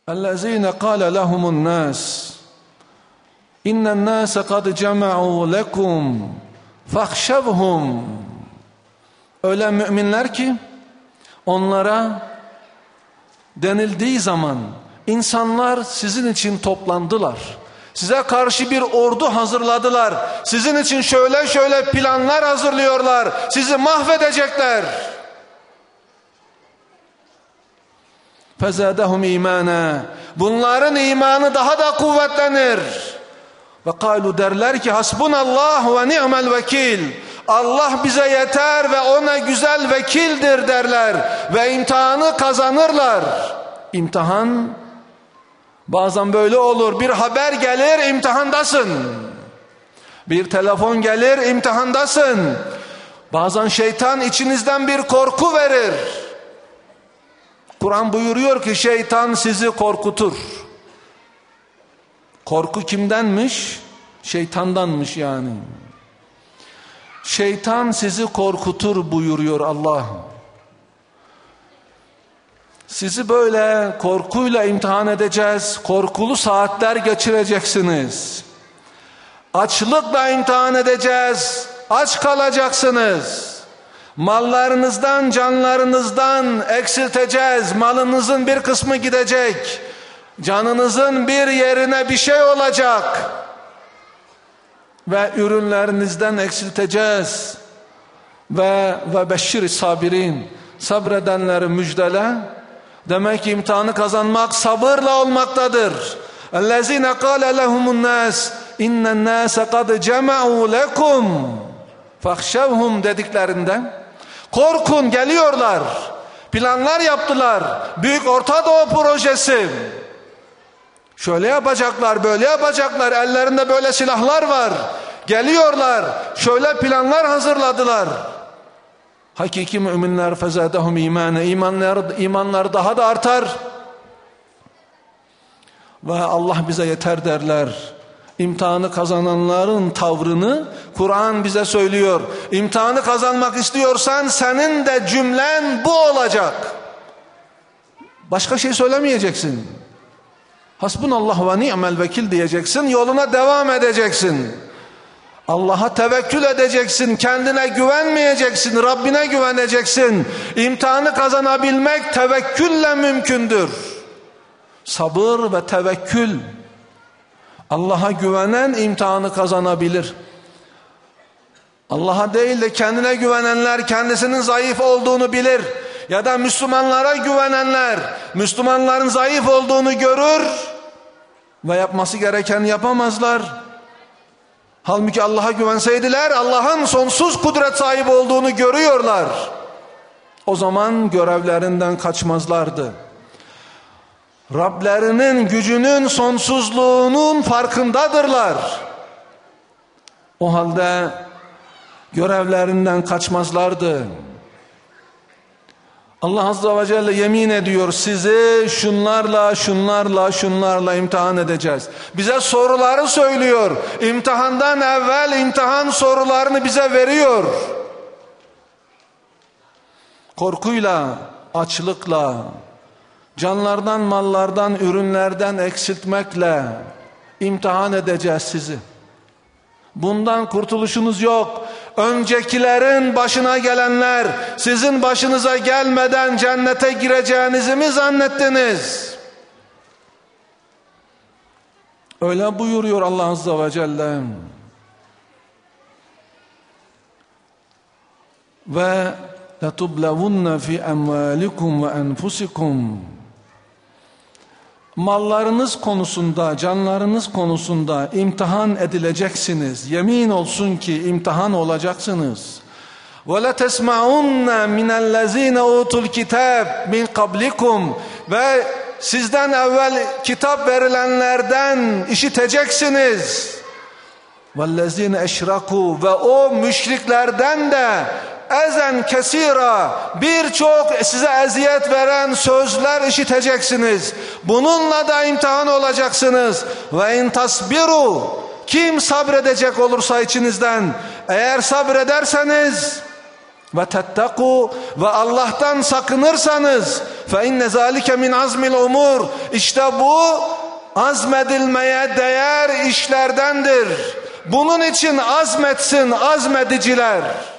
اَلَّذ۪ينَ قَالَ لَهُمُ النَّاسِ اِنَّ النَّاسَ قَدْ جَمَعُوا لَكُمْ فَاخْشَوْهُمْ. Öyle müminler ki onlara denildiği zaman insanlar sizin için toplandılar. Size karşı bir ordu hazırladılar. Sizin için şöyle şöyle planlar hazırlıyorlar. Sizi mahvedecekler. فَزَادَهُمْ اِيمَانًا. Bunların imanı daha da kuvvetlenir. Ve kâlu, derler ki hasbunallah ve ni'mel vekil. Allah bize yeter ve ona güzel vekildir derler. Ve imtihanı kazanırlar. İmtihan bazen böyle olur. Bir haber gelir, imtihandasın. Bir telefon gelir, imtihandasın. Bazen şeytan içinizden bir korku verir. Kur'an buyuruyor ki şeytan sizi korkutur. Korku kimdenmiş? Şeytandanmış yani. Şeytan sizi korkutur buyuruyor Allah. Sizi böyle korkuyla imtihan edeceğiz. Korkulu saatler geçireceksiniz. Açlıkla imtihan edeceğiz. Aç kalacaksınız. Mallarınızdan, canlarınızdan eksilteceğiz. Malınızın bir kısmı gidecek. Canınızın bir yerine bir şey olacak. Ve ürünlerinizden eksilteceğiz. Ve beşşir sabirin. Sabredenleri müjdele. Demek ki imtihanı kazanmak sabırla olmaktadır. اَلَّذ۪ينَ قَالَ لَهُمُ النَّاسِ اِنَّ النَّاسَ قَدْ جَمَعُوا لَكُمْ فَخْشَوْهُمْ dediklerinde korkun, geliyorlar. Planlar yaptılar. Büyük Orta Doğu projesi. Şöyle yapacaklar, böyle yapacaklar. Ellerinde böyle silahlar var. Geliyorlar. Şöyle planlar hazırladılar. Hakiki müminler fezadehum imane. İmanlar daha da artar. Ve Allah bize yeter derler. İmtihanı kazananların tavrını Kur'an bize söylüyor. İmtihanı kazanmak istiyorsan senin de cümlen bu olacak. Başka şey söylemeyeceksin. Hasbunallah ve ni'mel vekil diyeceksin. Yoluna devam edeceksin. Allah'a tevekkül edeceksin. Kendine güvenmeyeceksin. Rabbine güveneceksin. İmtihanı kazanabilmek tevekkülle mümkündür. Sabır ve tevekkül. Allah'a güvenen imtihanı kazanabilir. Allah'a değil de kendine güvenenler kendisinin zayıf olduğunu bilir. Ya da Müslümanlara güvenenler Müslümanların zayıf olduğunu görür ve yapması gerekeni yapamazlar. Halbuki Allah'a güvenseydiler Allah'ın sonsuz kudret sahibi olduğunu görüyorlar. O zaman görevlerinden kaçmazlardı. Rablerinin gücünün sonsuzluğunun farkındadırlar. O halde görevlerinden kaçmazlardı. Allah Azze ve Celle yemin ediyor, sizi şunlarla imtihan edeceğiz. Bize soruları söylüyor. İmtihandan evvel imtihan sorularını bize veriyor. Korkuyla, açlıkla, canlardan, mallardan, ürünlerden eksiltmekle imtihan edeceğiz sizi. Bundan kurtuluşunuz yok. Öncekilerin başına gelenler sizin başınıza gelmeden cennete gireceğinizi mi zannettiniz? Öyle buyuruyor Allah Azze ve Celle. Ve لَتُبْلَوُنَّ فِي أَمْوَالِكُمْ وَأَنْفُسِكُمْ. Mallarınız konusunda, canlarınız konusunda imtihan edileceksiniz. Yemin olsun ki imtihan olacaksınız. وَلَتَسْمَعُنَّ مِنَ الَّذ۪ينَ اُوتُوا الْكِتَابِ مِنْ قَبْلِكُمْ. Ve sizden evvel kitap verilenlerden işiteceksiniz. وَالَّذ۪ينَ اَشْرَكُوا. Ve o müşriklerden de ezen kesira, birçok size eziyet veren sözler işiteceksiniz. Bununla da imtihan olacaksınız. Ve in tasbiru, kim sabredecek olursa içinizden, eğer sabrederseniz ve tettekû ve Allah'tan sakınırsanız fe inne zâlike min azmil umur, işte bu azmedilmeye değer işlerdendir. Bunun için azmetsin azmediciler.